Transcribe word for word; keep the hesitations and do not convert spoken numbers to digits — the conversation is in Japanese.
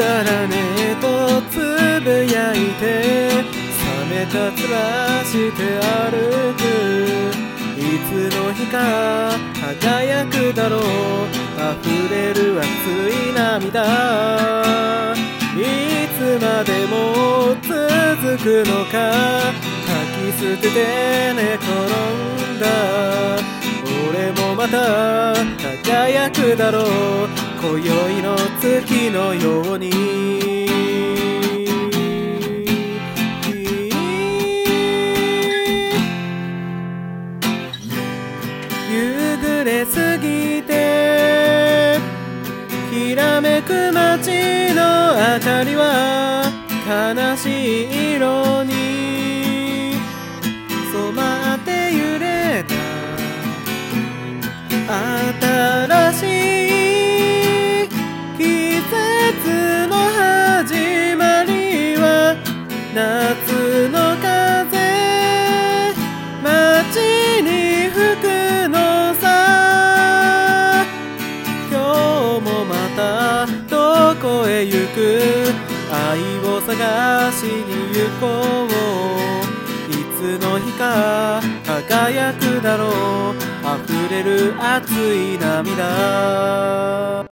だらねえとつぶやいて冷めた面して歩くいつの日か輝くだろう溢れる熱い涙いつまでも続くのか吐き捨てて寝転んだ俺もまた輝くだろう今宵の月のように夕暮れすぎてきらめく街の明かりは悲しい色に染まって揺れた新しい季節の始まりは夏の風街に吹くのさ今日もまたどこへ行く愛を探しに行こういつの日か輝くだろう溢れる熱い涙